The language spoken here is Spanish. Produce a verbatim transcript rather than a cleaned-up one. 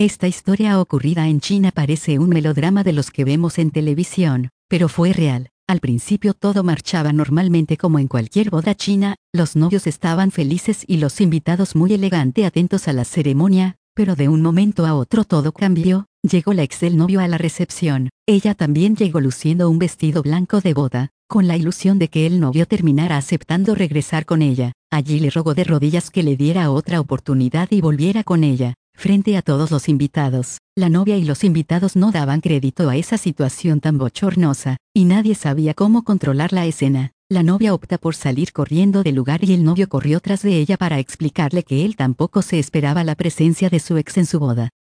Esta historia ocurrida en China parece un melodrama de los que vemos en televisión, pero fue real. Al principio todo marchaba normalmente como en cualquier boda china, los novios estaban felices y los invitados muy elegante atentos a la ceremonia, pero de un momento a otro todo cambió. Llegó la ex del novio a la recepción. Ella también llegó luciendo un vestido blanco de boda, con la ilusión de que el novio terminara aceptando regresar con ella. Allí le rogó de rodillas que le diera otra oportunidad y volviera con ella. Frente a todos los invitados, la novia y los invitados no daban crédito a esa situación tan bochornosa, y nadie sabía cómo controlar la escena. La novia opta por salir corriendo del lugar y el novio corrió tras de ella para explicarle que él tampoco se esperaba la presencia de su ex en su boda.